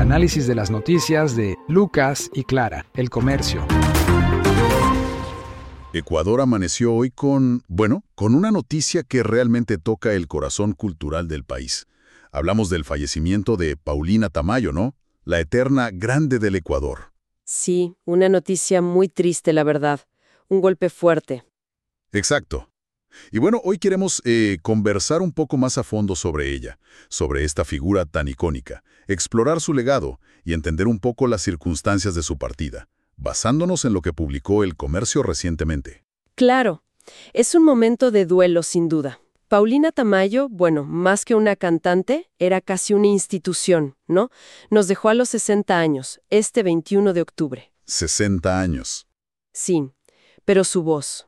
análisis de las noticias de Lucas y Clara, El Comercio. Ecuador amaneció hoy con una noticia que realmente toca el corazón cultural del país. Hablamos del fallecimiento de Paulina Tamayo, ¿no? La eterna grande del Ecuador. Sí, una noticia muy triste, la verdad. Un golpe fuerte. Exacto. Y bueno, hoy queremos conversar un poco más a fondo sobre ella, sobre esta figura tan icónica, explorar su legado y entender un poco las circunstancias de su partida, basándonos en lo que publicó El Comercio recientemente. Claro, es un momento de duelo, sin duda. Paulina Tamayo, más que una cantante, era casi una institución, ¿no? Nos dejó a los 60 años, este 21 de octubre. 60 años. Sí, pero su voz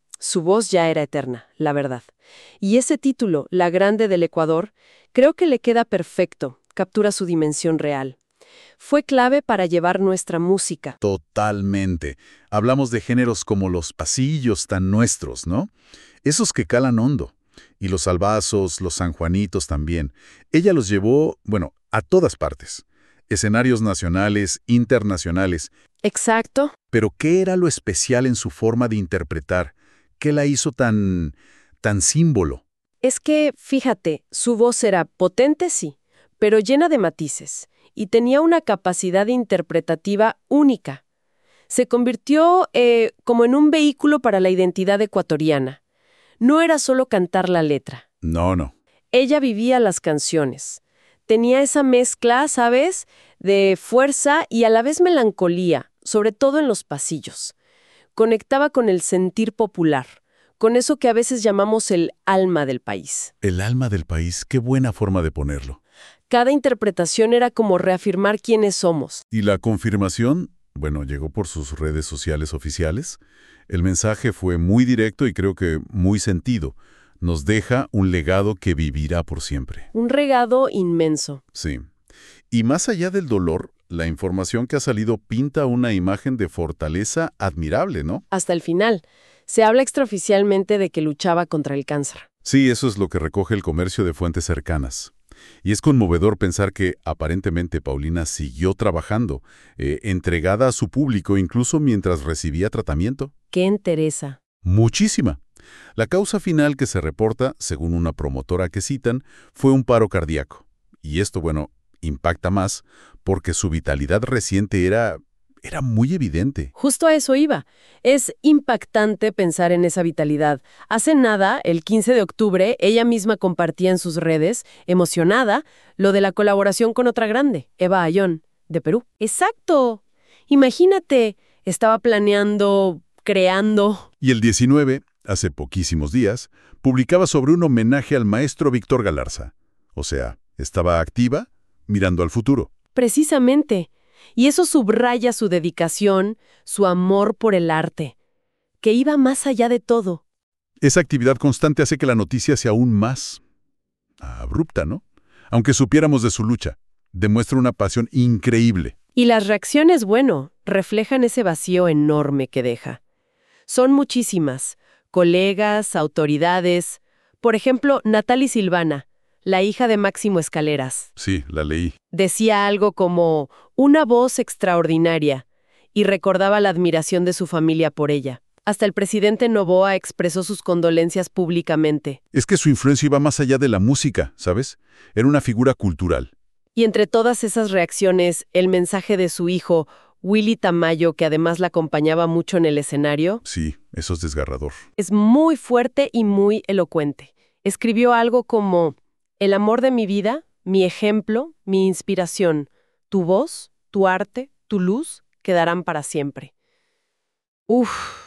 ya era eterna, la verdad. Y ese título, La Grande del Ecuador, creo que le queda perfecto, captura su dimensión real. Fue clave para llevar nuestra música. Totalmente. Hablamos de géneros como los pasillos tan nuestros, ¿no? Esos que calan hondo. Y los albazos, los sanjuanitos también. Ella los llevó, a todas partes. Escenarios nacionales, internacionales. Exacto. Pero ¿qué era lo especial en su forma de interpretar? ¿Qué la hizo tan símbolo? Es que, fíjate, su voz era potente, sí, pero llena de matices, y tenía una capacidad interpretativa única. Se convirtió como en un vehículo para la identidad ecuatoriana. No era solo cantar la letra. No. Ella vivía las canciones. Tenía esa mezcla, ¿sabes?, de fuerza y a la vez melancolía, sobre todo en los pasillos. Conectaba con el sentir popular, con eso que a veces llamamos el alma del país. El alma del país, qué buena forma de ponerlo. Cada interpretación era como reafirmar quiénes somos. Y la confirmación, llegó por sus redes sociales oficiales. El mensaje fue muy directo y creo que muy sentido. Nos deja un legado que vivirá por siempre. Un legado inmenso. Sí. Y más allá del dolor, la información que ha salido pinta una imagen de fortaleza admirable, ¿no? Hasta el final. Se habla extraoficialmente de que luchaba contra el cáncer. Sí, eso es lo que recoge El Comercio de fuentes cercanas. Y es conmovedor pensar que, aparentemente, Paulina siguió trabajando, entregada a su público incluso mientras recibía tratamiento. ¡Qué entereza! Muchísima. La causa final que se reporta, según una promotora que citan, fue un paro cardíaco. Y esto, impacta más porque su vitalidad reciente era muy evidente. Justo a eso iba. Es impactante pensar en esa vitalidad. Hace nada, el 15 de octubre, ella misma compartía en sus redes, emocionada, lo de la colaboración con otra grande, Eva Ayón, de Perú. ¡Exacto! Imagínate, estaba planeando, creando. Y el 19, hace poquísimos días, publicaba sobre un homenaje al maestro Víctor Galarza. O sea, estaba activa, mirando al futuro. Precisamente. Y eso subraya su dedicación, su amor por el arte, que iba más allá de todo. Esa actividad constante hace que la noticia sea aún más abrupta, ¿no? Aunque supiéramos de su lucha, demuestra una pasión increíble. Y las reacciones, reflejan ese vacío enorme que deja. Son muchísimas. Colegas, autoridades. Por ejemplo, Natalie Silvana, la hija de Máximo Escaleras. Sí, la leí. Decía algo como una voz extraordinaria y recordaba la admiración de su familia por ella. Hasta el presidente Noboa expresó sus condolencias públicamente. Es que su influencia iba más allá de la música, ¿sabes? Era una figura cultural. Y entre todas esas reacciones, el mensaje de su hijo, Willy Tamayo, que además la acompañaba mucho en el escenario. Sí, eso es desgarrador. Es muy fuerte y muy elocuente. Escribió algo como: el amor de mi vida, mi ejemplo, mi inspiración, tu voz, tu arte, tu luz, quedarán para siempre. Uf.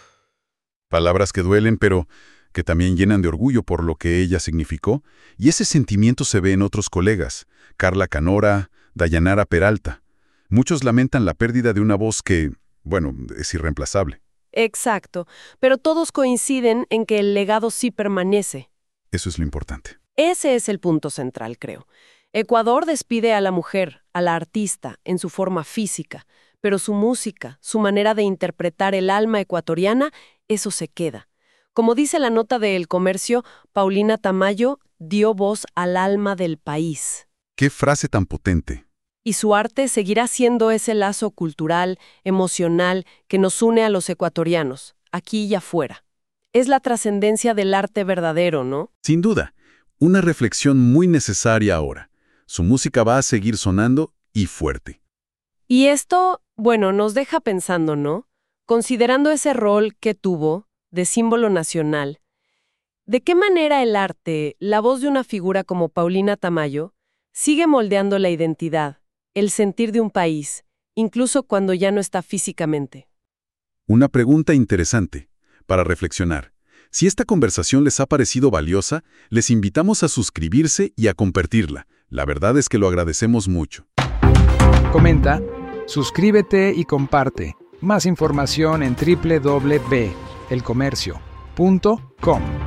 Palabras que duelen, pero que también llenan de orgullo por lo que ella significó, y ese sentimiento se ve en otros colegas, Carla Canora, Dayanara Peralta. Muchos lamentan la pérdida de una voz que, es irreemplazable. Exacto, pero todos coinciden en que el legado sí permanece. Eso es lo importante. Ese es el punto central, creo. Ecuador despide a la mujer, a la artista, en su forma física, pero su música, su manera de interpretar el alma ecuatoriana, eso se queda. Como dice la nota de El Comercio, Paulina Tamayo dio voz al alma del país. ¡Qué frase tan potente! Y su arte seguirá siendo ese lazo cultural, emocional, que nos une a los ecuatorianos, aquí y afuera. Es la trascendencia del arte verdadero, ¿no? Sin duda, una reflexión muy necesaria ahora. Su música va a seguir sonando y fuerte. Y esto, bueno, nos deja pensando, ¿no? Considerando ese rol que tuvo de símbolo nacional, ¿de qué manera el arte, la voz de una figura como Paulina Tamayo, sigue moldeando la identidad, el sentir de un país, incluso cuando ya no está físicamente? Una pregunta interesante para reflexionar. Si esta conversación les ha parecido valiosa, les invitamos a suscribirse y a compartirla. La verdad es que lo agradecemos mucho. Comenta, suscríbete y comparte. Más información en www.elcomercio.com.